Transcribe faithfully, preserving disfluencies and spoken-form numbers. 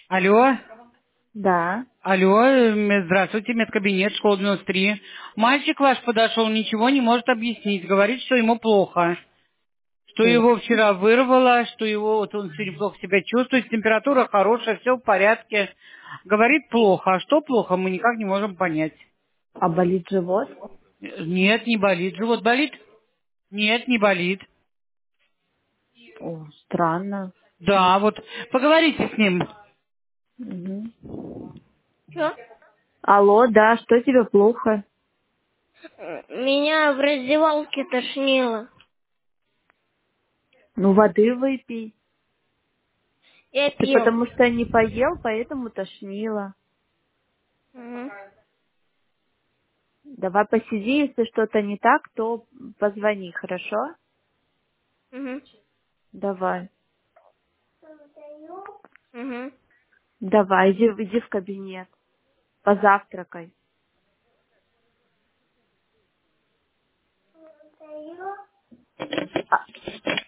Алло, Да. алло, э, здравствуйте, медкабинет, школа девяносто три. Мальчик ваш подошел, ничего не может объяснить, говорит, что ему плохо, что Ой, его вчера вырвало, что его, вот он сегодня плохо себя чувствует, температура хорошая, все в порядке. Говорит плохо, а что плохо, мы никак не можем понять. а болит живот? Э, Нет, не болит. Живот болит? Нет, не болит. О, странно. Да, вот поговорите с ним. Мгм. Чё? Алло, да, что тебе плохо? Меня в раздевалке тошнило. Ну, воды выпей. Я Ты пил. потому что не поел, поэтому тошнило. Мгм. Давай посиди, если что-то не так, то позвони, хорошо? Мгм. Давай. Мгм. Давай, иди, иди в кабинет. Позавтракай. А,